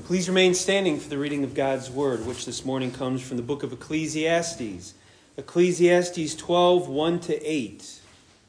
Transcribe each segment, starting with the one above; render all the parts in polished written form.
Please remain standing for the reading of God's Word, which this morning comes from the book of Ecclesiastes. Ecclesiastes 12, 1-8.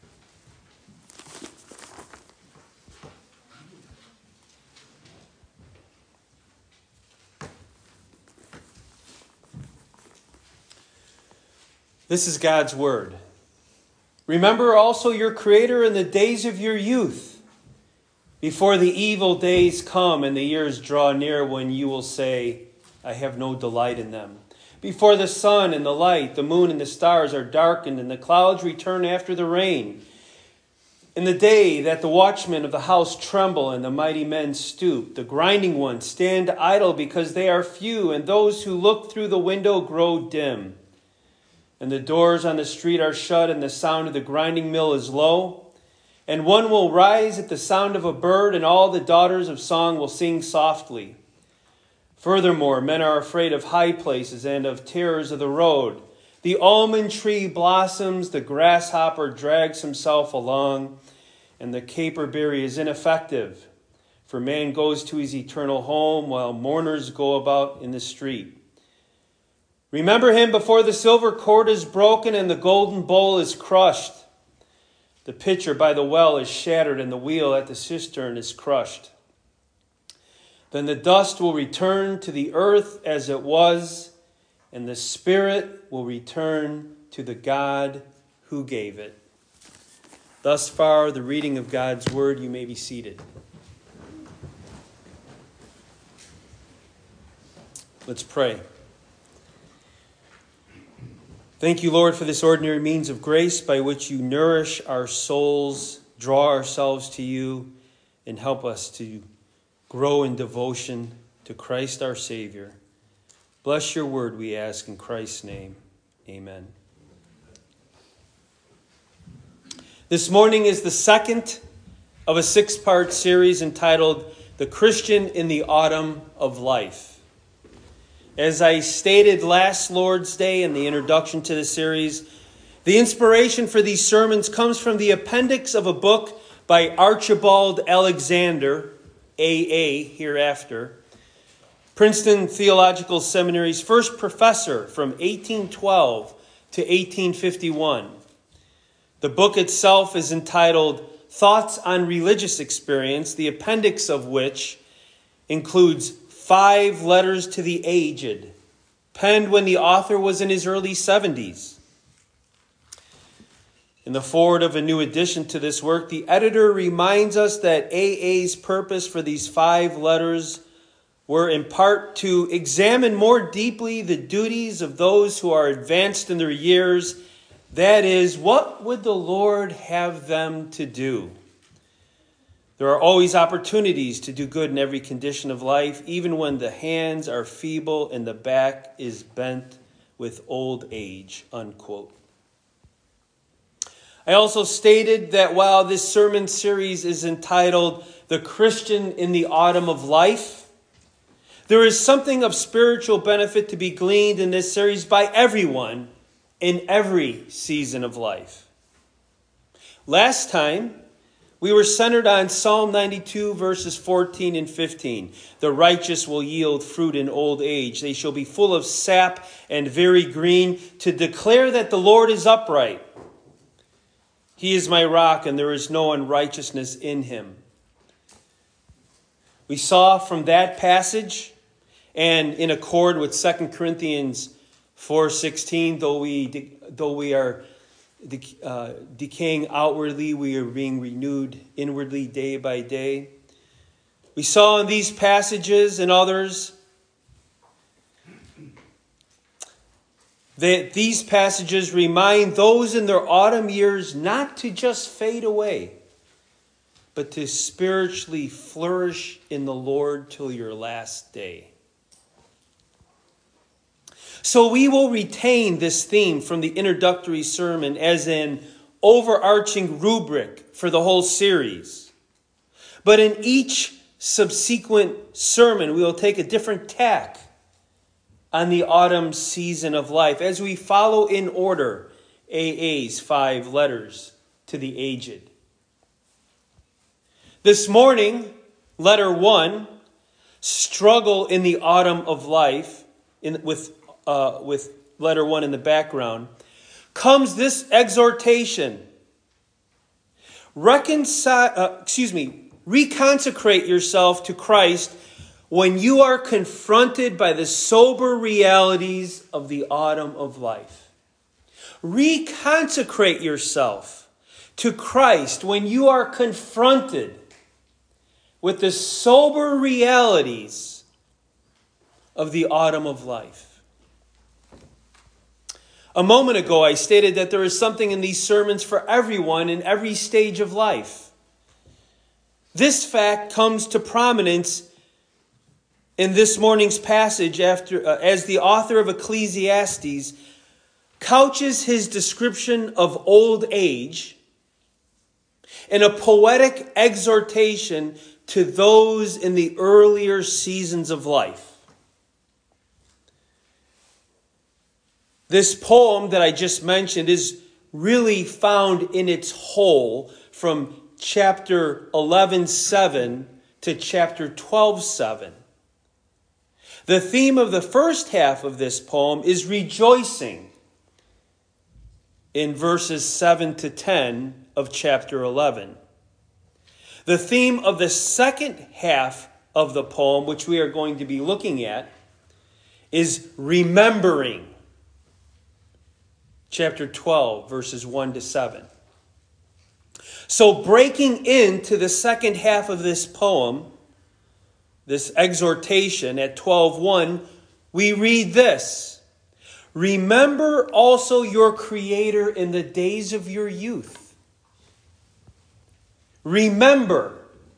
This is God's Word. Remember also your Creator in the days of your youth, before the evil days come and the years draw near when you will say, I have no delight in them. Before the sun and the light, the moon and the stars are darkened, and the clouds return after the rain. In the day that the watchmen of the house tremble and the mighty men stoop, the grinding ones stand idle because they are few, and those who look through the window grow dim. And the doors on the street are shut, and the sound of the grinding mill is low. And one will rise at the sound of a bird, and all the daughters of song will sing softly. Furthermore, men are afraid of high places and of terrors of the road. The almond tree blossoms, the grasshopper drags himself along, and the caperberry is ineffective. For man goes to his eternal home, while mourners go about in the street. Remember him before the silver cord is broken and the golden bowl is crushed. The pitcher by the well is shattered, and the wheel at the cistern is crushed. Then the dust will return to the earth as it was, and the spirit will return to the God who gave it. Thus far, the reading of God's word. You may be seated. Let's pray. Thank you, Lord, for this ordinary means of grace by which you nourish our souls, draw ourselves to you, and help us to grow in devotion to Christ our Savior. Bless your word, we ask in Christ's name. Amen. This morning is the second of a 6-part series entitled The Christian in the Autumn of Life. As I stated last Lord's Day in the introduction to the series, the inspiration for these sermons comes from the appendix of a book by Archibald Alexander, A.A. hereafter, Princeton Theological Seminary's first professor from 1812 to 1851. The book itself is entitled Thoughts on Religious Experience, the appendix of which includes 5 letters to the aged, penned when the author was in his early 70s. In the foreword of a new edition to this work, the editor reminds us that AA's purpose for these 5 letters were in part to examine more deeply the duties of those who are advanced in their years. That is, what would the Lord have them to do? There are always opportunities to do good in every condition of life, even when the hands are feeble and the back is bent with old age, unquote. I also stated that while this sermon series is entitled The Christian in the Autumn of Life, there is something of spiritual benefit to be gleaned in this series by everyone in every season of life. Last time, we were centered on Psalm 92, verses 14 and 15. The righteous will yield fruit in old age. They shall be full of sap and very green, to declare that the Lord is upright. He is my rock, and there is no unrighteousness in him. We saw from that passage, and in accord with 2 Corinthians 4:16, though we are decaying outwardly, we are being renewed inwardly day by day. We saw in these passages and others that these passages remind those in their autumn years not to just fade away, but to spiritually flourish in the Lord till your last day. So we will retain this theme from the introductory sermon as an overarching rubric for the whole series. But in each subsequent sermon, we will take a different tack on the autumn season of life as we follow in order AA's 5 letters to the aged. This morning, letter 1 struggle in the autumn of life, with letter 1 in the background, comes this exhortation. Reconsecrate yourself to Christ when you are confronted by the sober realities of the autumn of life. Reconsecrate yourself to Christ when you are confronted with the sober realities of the autumn of life. A moment ago, I stated that there is something in these sermons for everyone in every stage of life. This fact comes to prominence in this morning's passage as the author of Ecclesiastes couches his description of old age in a poetic exhortation to those in the earlier seasons of life. This poem that I just mentioned is really found in its whole from chapter 11:7 to chapter 12:7. The theme of the first half of this poem is rejoicing in verses 7 to 10 of chapter 11. The theme of the second half of the poem, which we are going to be looking at, is remembering. Chapter 12, verses 1 to 7. So breaking into the second half of this poem, this exhortation at 12:1, we read this: remember also your Creator in the days of your youth. Remember.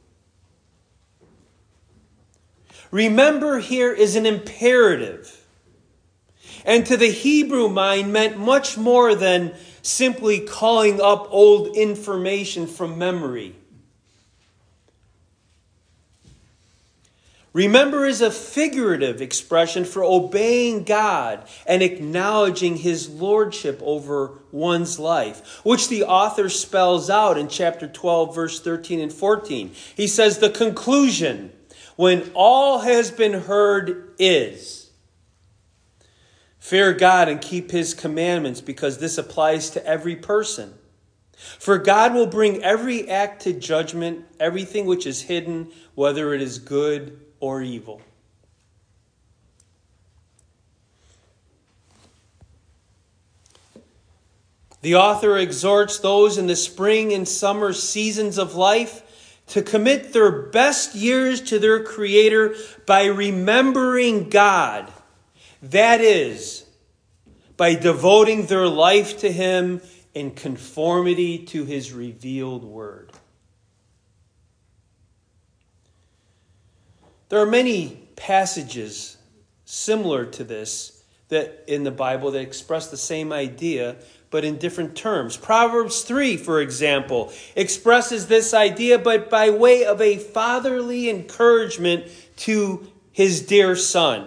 Remember here is an imperative. And to the Hebrew mind meant much more than simply calling up old information from memory. Remember is a figurative expression for obeying God and acknowledging His lordship over one's life, which the author spells out in chapter 12, verse 13 and 14. He says, the conclusion, when all has been heard, is fear God and keep His commandments, because this applies to every person. For God will bring every act to judgment, everything which is hidden, whether it is good or evil. The author exhorts those in the spring and summer seasons of life to commit their best years to their Creator by remembering God. That is, by devoting their life to Him in conformity to His revealed word. There are many passages similar to this that in the Bible that express the same idea, but in different terms. Proverbs 3, for example, expresses this idea, but by way of a fatherly encouragement to his dear son.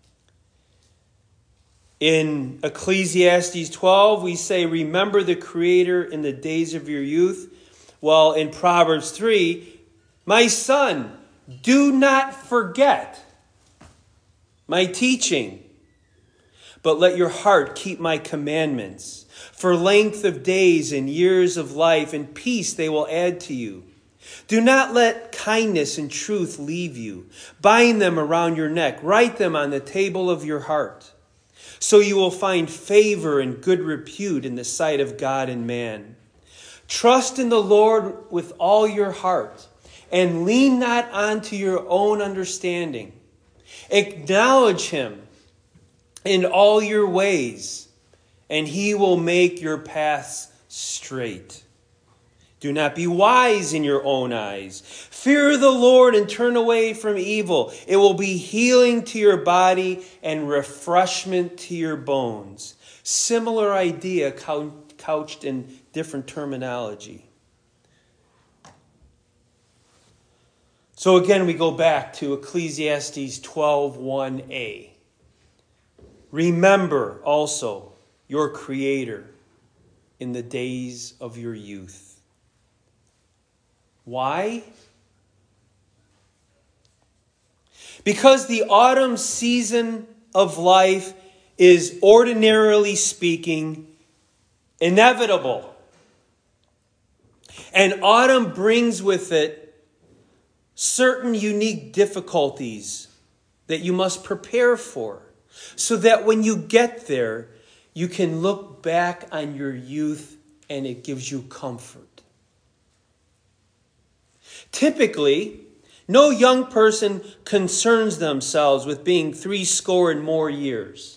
In Ecclesiastes 12, we say, remember the Creator in the days of your youth. While in Proverbs 3, my son, do not forget my teaching, but let your heart keep my commandments. For length of days and years of life and peace they will add to you. Do not let kindness and truth leave you. Bind them around your neck. Write them on the table of your heart. So you will find favor and good repute in the sight of God and man. Trust in the Lord with all your heart, and lean not onto your own understanding. Acknowledge Him in all your ways, and He will make your paths straight. Do not be wise in your own eyes. Fear the Lord and turn away from evil. It will be healing to your body and refreshment to your bones. Similar idea couched in different terminology. So again, we go back to Ecclesiastes 12:1a. Remember also your Creator in the days of your youth. Why? Because the autumn season of life is, ordinarily speaking, inevitable. And autumn brings with it certain unique difficulties that you must prepare for, so that when you get there, you can look back on your youth and it gives you comfort. Typically, no young person concerns themselves with being 80 and more years.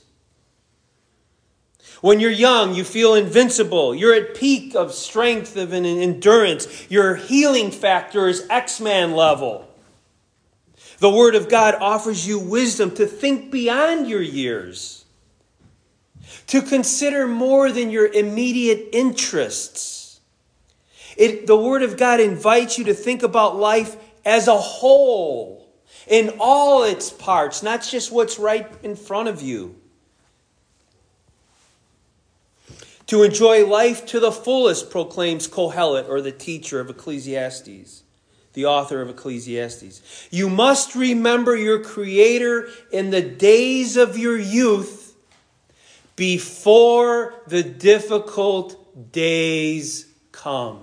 When you're young, you feel invincible. You're at peak of strength and endurance. Your healing factor is X-Man level. The Word of God offers you wisdom to think beyond your years, to consider more than your immediate interests. The Word of God invites you to think about life as a whole, in all its parts, not just what's right in front of you. To enjoy life to the fullest, proclaims Kohelet, or the teacher of Ecclesiastes, the author of Ecclesiastes. You must remember your Creator in the days of your youth, before the difficult days come.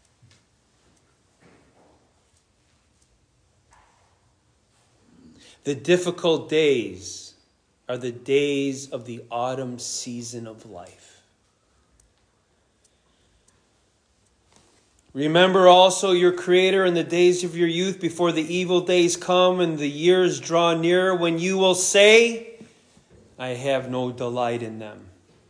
The difficult days are the days of the autumn season of life. Remember also your Creator in the days of your youth, before the evil days come and the years draw near, when you will say, I have no delight in them.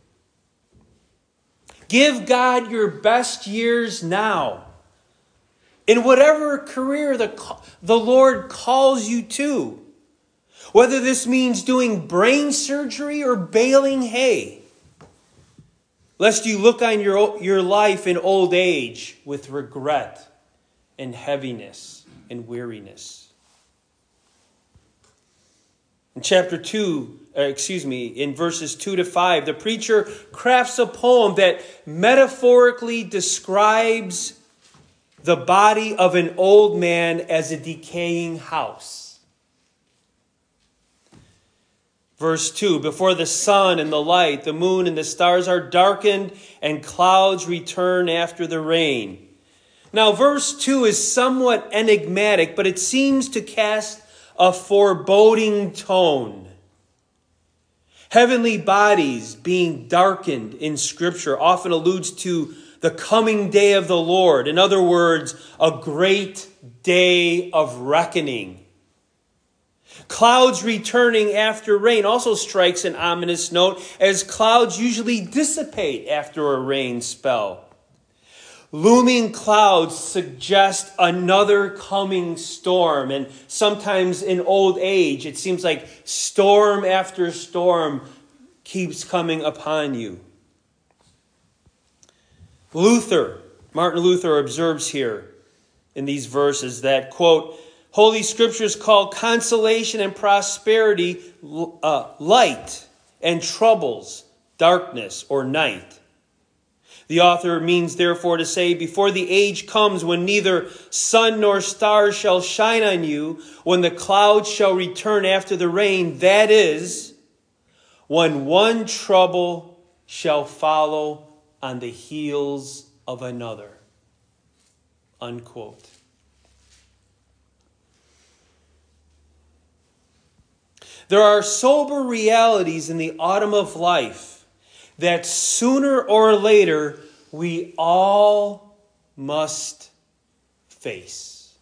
Give God your best years now, in whatever career the Lord calls you to. Whether this means doing brain surgery or baling hay, lest you look on your life in old age with regret and heaviness and weariness. In in verses 2 to 5, the preacher crafts a poem that metaphorically describes the body of an old man as a decaying house. Verse 2, before the sun and the light, the moon and the stars are darkened, and clouds return after the rain. Now, verse 2 is somewhat enigmatic, but it seems to cast a foreboding tone. Heavenly bodies being darkened in Scripture often alludes to the coming day of the Lord. In other words, a great day of reckoning. Clouds returning after rain also strikes an ominous note, as clouds usually dissipate after a rain spell. Looming clouds suggest another coming storm, and sometimes in old age, it seems like storm after storm keeps coming upon you. Martin Luther observes here in these verses that, quote, Holy Scriptures call consolation and prosperity light, and troubles darkness or night. The author means, therefore, to say, before the age comes when neither sun nor stars shall shine on you, when the clouds shall return after the rain, that is, when one trouble shall follow on the heels of another. Unquote. There are sober realities in the autumn of life that sooner or later we all must face.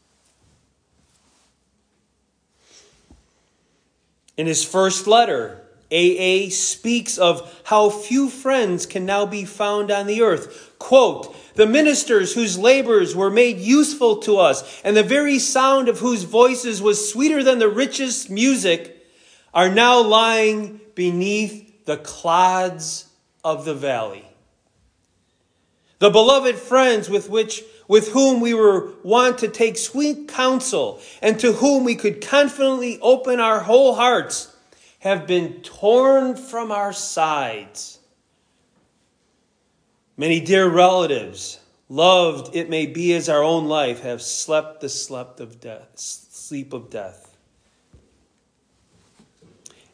In his first letter, A.A. speaks of how few friends can now be found on the earth. Quote, the ministers whose labors were made useful to us, and the very sound of whose voices was sweeter than the richest music, are now lying beneath the clods of the valley. The beloved friends with whom we were wont to take sweet counsel, and to whom we could confidently open our whole hearts, have been torn from our sides. Many dear relatives, loved it may be as our own life, have slept the sleep of death.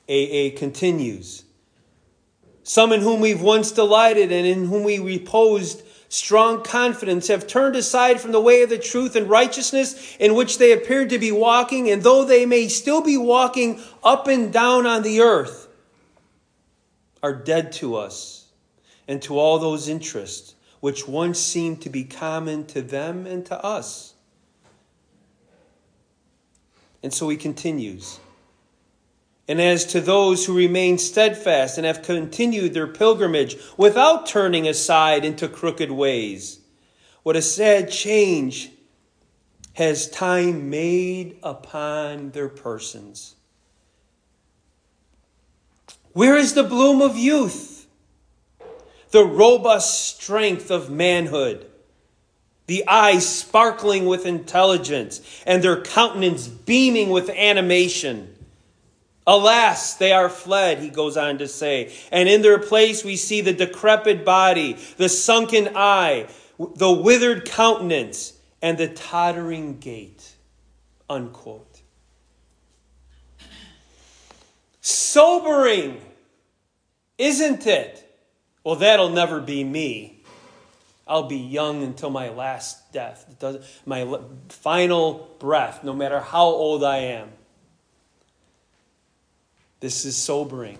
AA continues. Some in whom we've once delighted and in whom we reposed strong confidence have turned aside from the way of the truth and righteousness in which they appeared to be walking, and though they may still be walking up and down on the earth, are dead to us and to all those interests which once seemed to be common to them and to us. And so he continues. And as to those who remain steadfast and have continued their pilgrimage without turning aside into crooked ways, what a sad change has time made upon their persons. Where is the bloom of youth, the robust strength of manhood, the eyes sparkling with intelligence, and their countenance beaming with animation? Alas, they are fled, he goes on to say, and in their place we see the decrepit body, the sunken eye, the withered countenance, and the tottering gait. Unquote. Sobering, isn't it? Well, that'll never be me. I'll be young until my last death, my final breath, no matter how old I am. This is sobering.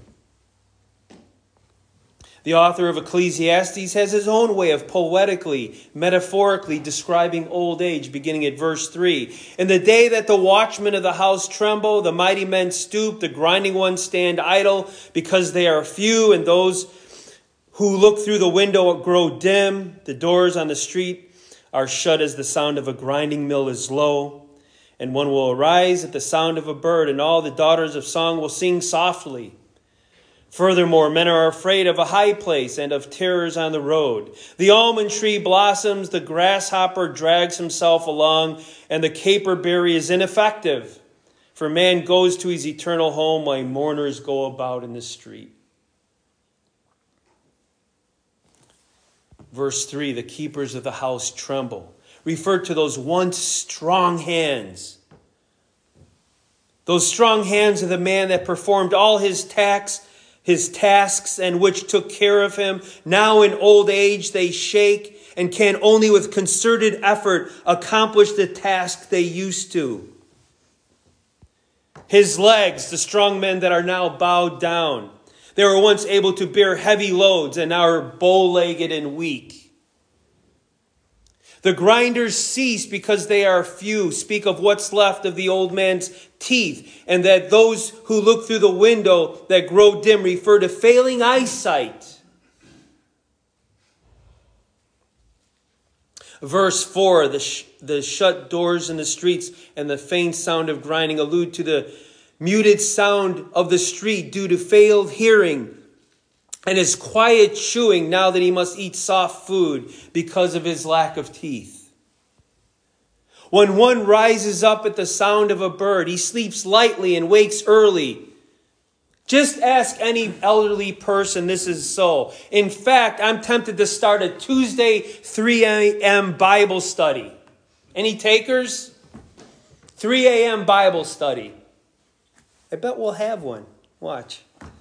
The author of Ecclesiastes has his own way of poetically, metaphorically describing old age, beginning at verse 3. In the day that the watchmen of the house tremble, the mighty men stoop, the grinding ones stand idle, because they are few, and those who look through the window grow dim. The doors on the street are shut as the sound of a grinding mill is low. And one will arise at the sound of a bird, and all the daughters of song will sing softly. Furthermore, men are afraid of a high place and of terrors on the road. The almond tree blossoms, the grasshopper drags himself along, and the caperberry is ineffective. For man goes to his eternal home while mourners go about in the street. Verse 3, the keepers of the house tremble. Referred to those once strong hands. Those strong hands of the man that performed all his tasks and which took care of him. Now in old age they shake and can only with concerted effort accomplish the task they used to. His legs, the strong men that are now bowed down. They were once able to bear heavy loads and now are bow-legged and weak. The grinders cease because they are few, speak of what's left of the old man's teeth, and that those who look through the window that grow dim refer to failing eyesight. Verse 4, the shut doors in the streets and the faint sound of grinding allude to the muted sound of the street due to failed hearing, and his quiet chewing now that he must eat soft food because of his lack of teeth. When one rises up at the sound of a bird, he sleeps lightly and wakes early. Just ask any elderly person this is so. In fact, I'm tempted to start a Tuesday 3 a.m. Bible study. Any takers? 3 a.m. Bible study. I bet we'll have one. Watch.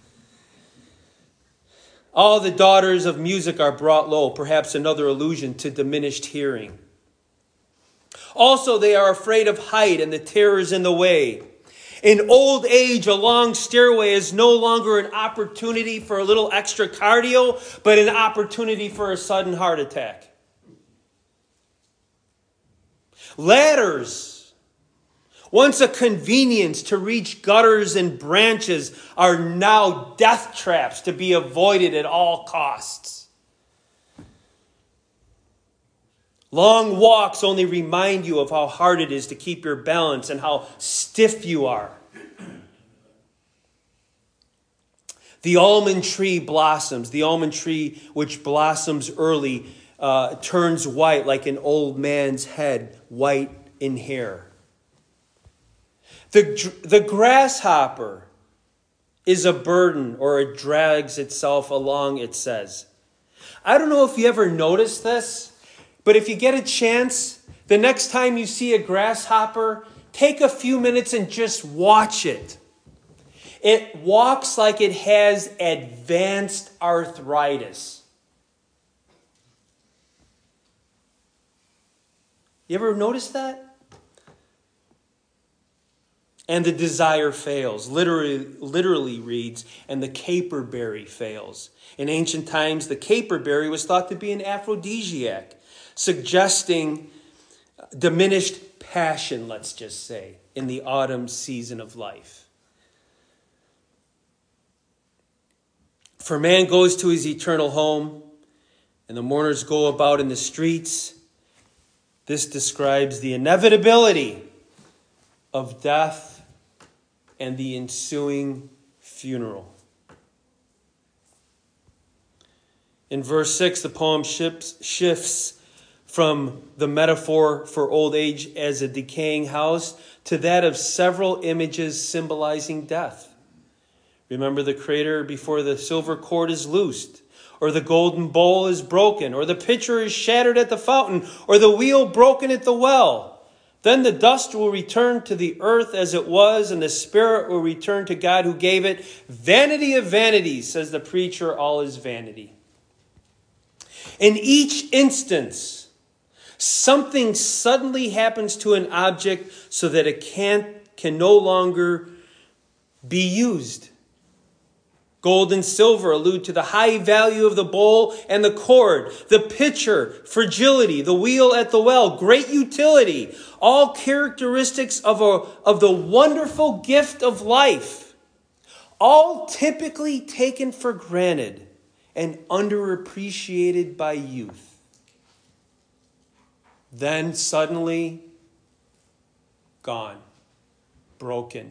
All the daughters of music are brought low, perhaps another allusion to diminished hearing. Also, they are afraid of height and the terrors in the way. In old age, a long stairway is no longer an opportunity for a little extra cardio, but an opportunity for a sudden heart attack. Ladders, once a convenience to reach gutters and branches, are now death traps to be avoided at all costs. Long walks only remind you of how hard it is to keep your balance and how stiff you are. The almond tree blossoms. The almond tree, which blossoms early, turns white like an old man's head, white in hair. The grasshopper is a burden, or it drags itself along, it says. I don't know if you ever noticed this, but if you get a chance, the next time you see a grasshopper, take a few minutes and just watch it. It walks like it has advanced arthritis. You ever notice that? And the desire fails. Literally reads, and the caperberry fails. In ancient times, the caperberry was thought to be an aphrodisiac, suggesting diminished passion, let's just say, in the autumn season of life. For man goes to his eternal home, and the mourners go about in the streets. This describes the inevitability of death and the ensuing funeral. In verse 6, the poem shifts from the metaphor for old age as a decaying house to that of several images symbolizing death. Remember the crater before the silver cord is loosed, or the golden bowl is broken, or the pitcher is shattered at the fountain, or the wheel broken at the well. Then the dust will return to the earth as it was, and the spirit will return to God who gave it. Vanity of vanities, says the preacher, all is vanity. In each instance, something suddenly happens to an object so that it can no longer be used. Gold and silver allude to the high value of the bowl and the cord, the pitcher, fragility, the wheel at the well, great utility, all characteristics of the wonderful gift of life, all typically taken for granted and underappreciated by youth. Then suddenly, gone, broken.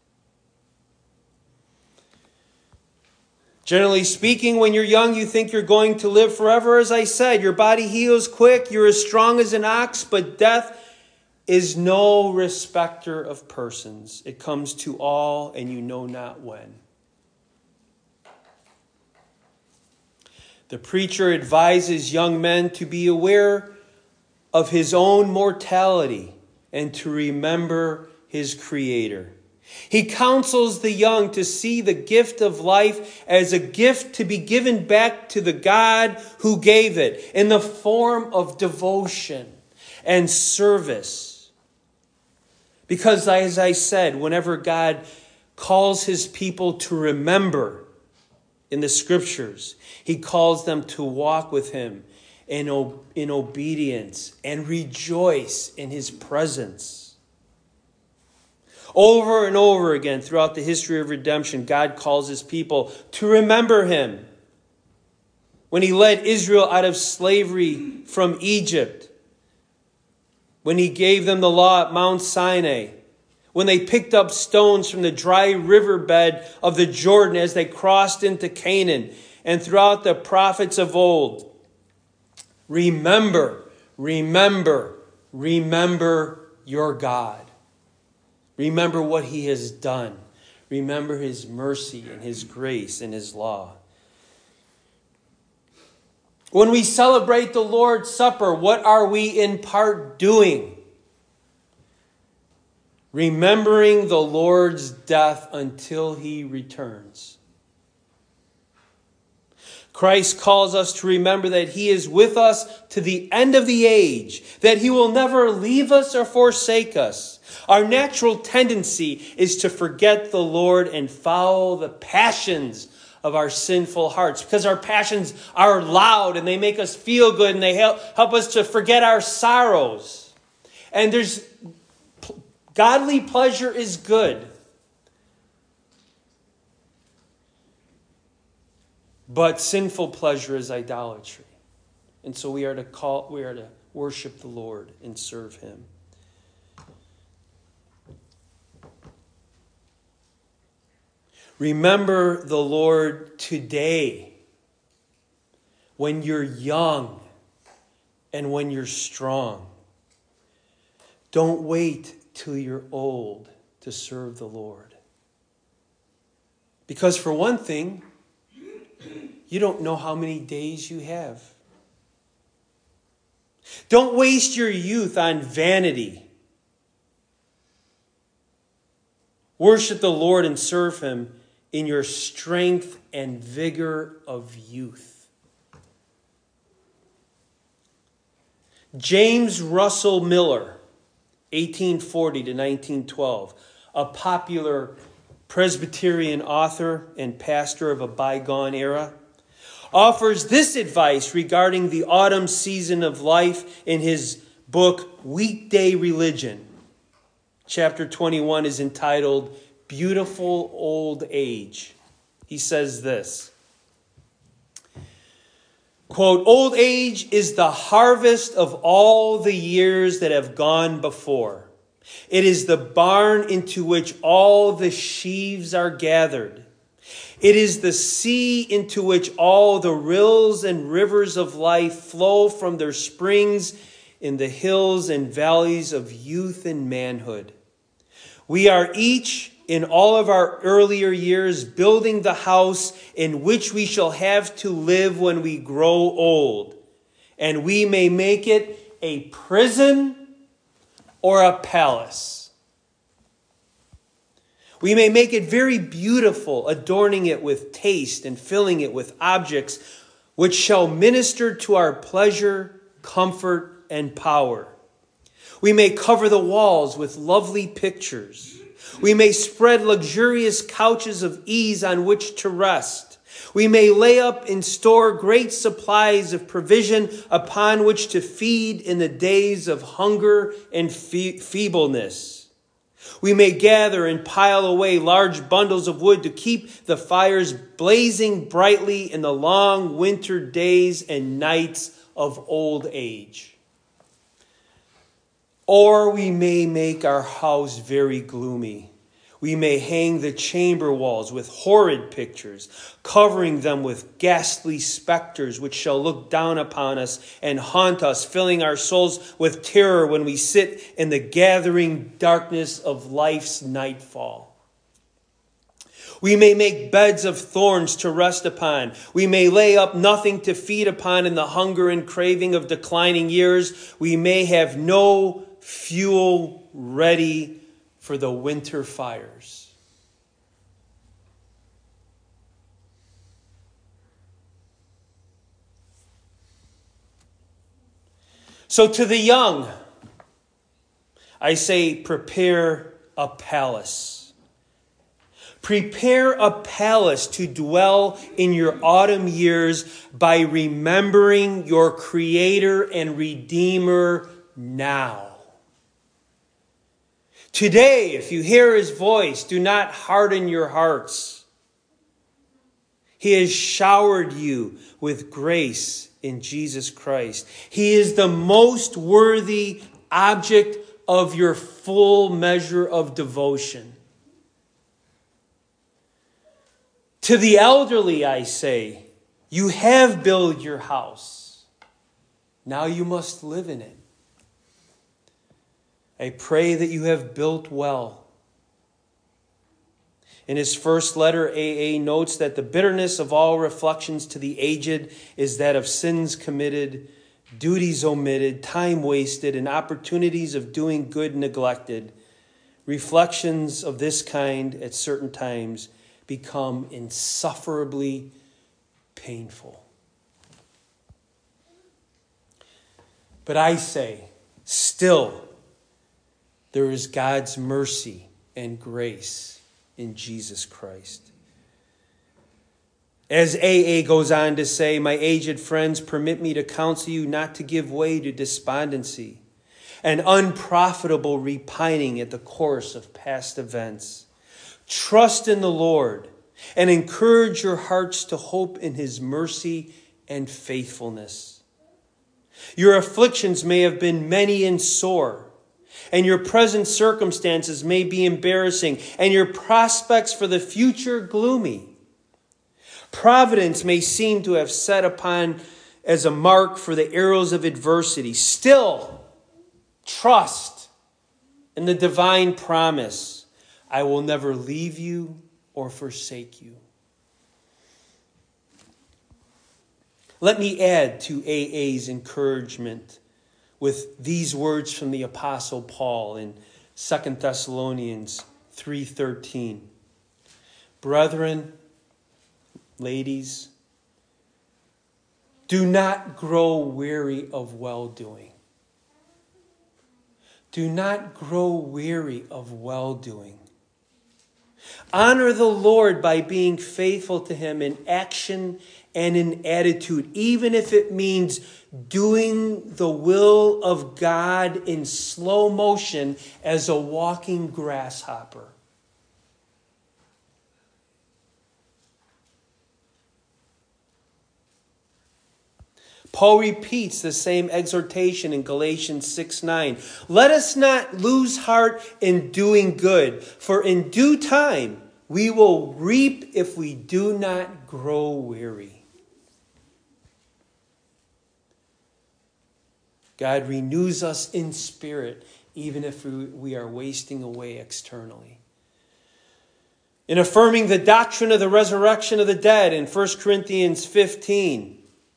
Generally speaking, when you're young, you think you're going to live forever. As I said, your body heals quick. You're as strong as an ox, but death is no respecter of persons. It comes to all, and you know not when. The preacher advises young men to be aware of his own mortality and to remember his Creator. He counsels the young to see the gift of life as a gift to be given back to the God who gave it in the form of devotion and service. Because, as I said, whenever God calls his people to remember in the scriptures, he calls them to walk with him in obedience and rejoice in his presence. Over and over again throughout the history of redemption, God calls his people to remember him. When he led Israel out of slavery from Egypt, when he gave them the law at Mount Sinai, when they picked up stones from the dry riverbed of the Jordan as they crossed into Canaan, and throughout the prophets of old, remember your God. Remember what he has done. Remember his mercy and his grace and his law. When we celebrate the Lord's Supper, what are we in part doing? Remembering the Lord's death until he returns. Christ calls us to remember that he is with us to the end of the age, that he will never leave us or forsake us. Our natural tendency is to forget the Lord and follow the passions of our sinful hearts, because our passions are loud and they make us feel good and they help us to forget our sorrows. And godly pleasure is good. But sinful pleasure is idolatry. And so we are to worship the Lord and serve him. Remember the Lord today, when you're young and when you're strong. Don't wait till you're old to serve the Lord. Because for one thing, you don't know how many days you have. Don't waste your youth on vanity. Worship the Lord and serve him in your strength and vigor of youth. James Russell Miller, 1840 to 1912, a popular Presbyterian author and pastor of a bygone era, offers this advice regarding the autumn season of life in his book, Weekday Religion. Chapter 21 is entitled, Beautiful Old Age. He says this, quote, "Old age is the harvest of all the years that have gone before. It is the barn into which all the sheaves are gathered. It is the sea into which all the rills and rivers of life flow from their springs in the hills and valleys of youth and manhood. We are each, in all of our earlier years, building the house in which we shall have to live when we grow old. And we may make it a prison or a palace. We may make it very beautiful, adorning it with taste and filling it with objects which shall minister to our pleasure, comfort, and power. We may cover the walls with lovely pictures. We may spread luxurious couches of ease on which to rest. We may lay up in store great supplies of provision upon which to feed in the days of hunger and feebleness. We may gather and pile away large bundles of wood to keep the fires blazing brightly in the long winter days and nights of old age. Or we may make our house very gloomy. We may hang the chamber walls with horrid pictures, covering them with ghastly specters which shall look down upon us and haunt us, filling our souls with terror when we sit in the gathering darkness of life's nightfall. We may make beds of thorns to rest upon. We may lay up nothing to feed upon in the hunger and craving of declining years. We may have no fuel ready for the winter fires. So to the young, I say, prepare a palace. Prepare a palace to dwell in your autumn years by remembering your Creator and Redeemer now. Today, if you hear his voice, do not harden your hearts. He has showered you with grace in Jesus Christ. He is the most worthy object of your full measure of devotion. To the elderly, I say, you have built your house. Now you must live in it. I pray that you have built well. In his first letter, A.A. notes that the bitterness of all reflections to the aged is that of sins committed, duties omitted, time wasted, and opportunities of doing good neglected. Reflections of this kind at certain times become insufferably painful. But I say, still, there is God's mercy and grace in Jesus Christ. As A.A. goes on to say, my aged friends, permit me to counsel you not to give way to despondency and unprofitable repining at the course of past events. Trust in the Lord and encourage your hearts to hope in his mercy and faithfulness. Your afflictions may have been many and sore, and your present circumstances may be embarrassing, and your prospects for the future gloomy. Providence may seem to have set upon as a mark for the arrows of adversity. Still, trust in the divine promise, I will never leave you or forsake you. Let me add to A.A.'s encouragement with these words from the Apostle Paul in 2 Thessalonians 3:13. Brethren, ladies, do not grow weary of well-doing. Do not grow weary of well-doing. Honor the Lord by being faithful to Him in action and in attitude, even if it means doing the will of God in slow motion as a walking grasshopper. Paul repeats the same exhortation in Galatians 6:9. Let us not lose heart in doing good, for in due time we will reap if we do not grow weary. God renews us in spirit, even if we are wasting away externally. In affirming the doctrine of the resurrection of the dead in 1 Corinthians 15,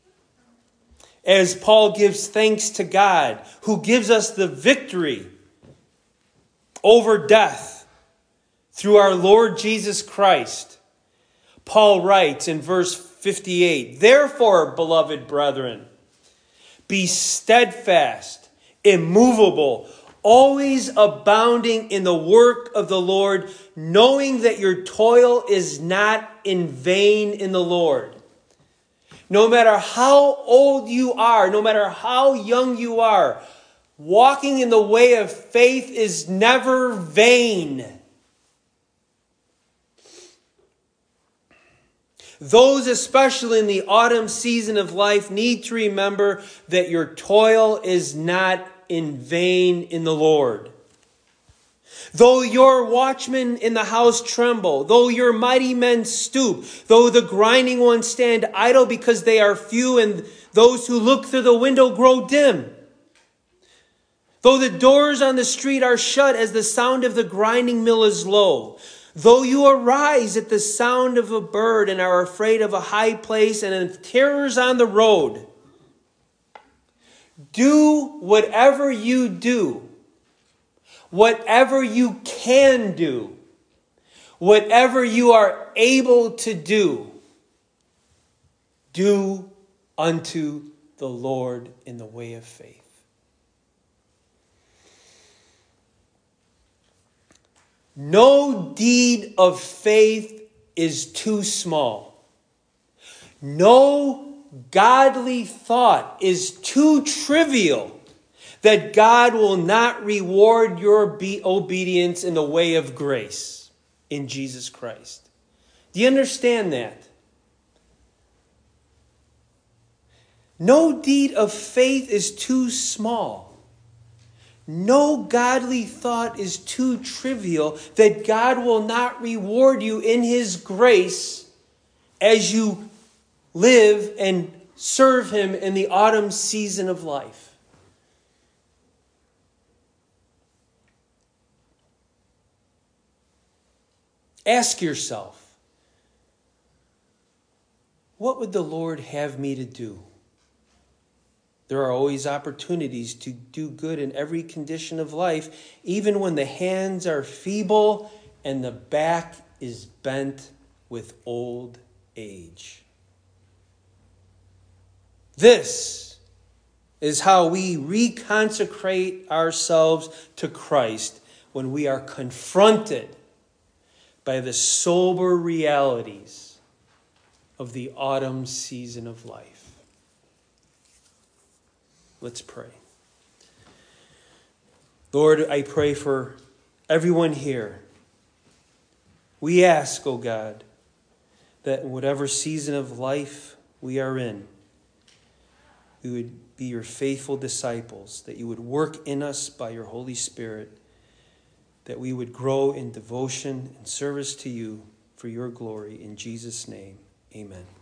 as Paul gives thanks to God, who gives us the victory over death through our Lord Jesus Christ, Paul writes in verse 58, therefore, beloved brethren, be steadfast, immovable, always abounding in the work of the Lord, knowing that your toil is not in vain in the Lord. No matter how old you are, no matter how young you are, walking in the way of faith is never vain. Those, especially in the autumn season of life, need to remember that your toil is not in vain in the Lord. Though your watchmen in the house tremble, though your mighty men stoop, though the grinding ones stand idle because they are few, and those who look through the window grow dim, though the doors on the street are shut as the sound of the grinding mill is low, though you arise at the sound of a bird and are afraid of a high place and of terrors on the road, do whatever you do. Whatever you can do, whatever you are able to do, do unto the Lord in the way of faith. No deed of faith is too small. No godly thought is too trivial that God will not reward your obedience in the way of grace in Jesus Christ. Do you understand that? No deed of faith is too small. No godly thought is too trivial that God will not reward you in His grace as you live and serve Him in the autumn season of life. Ask yourself, what would the Lord have me to do? There are always opportunities to do good in every condition of life, even when the hands are feeble and the back is bent with old age. This is how we reconsecrate ourselves to Christ when we are confronted by the sober realities of the autumn season of life. Let's pray. Lord, I pray for everyone here. We ask, O God, that in whatever season of life we are in, we would be your faithful disciples, that you would work in us by your Holy Spirit, that we would grow in devotion and service to you for your glory. In Jesus' name, amen.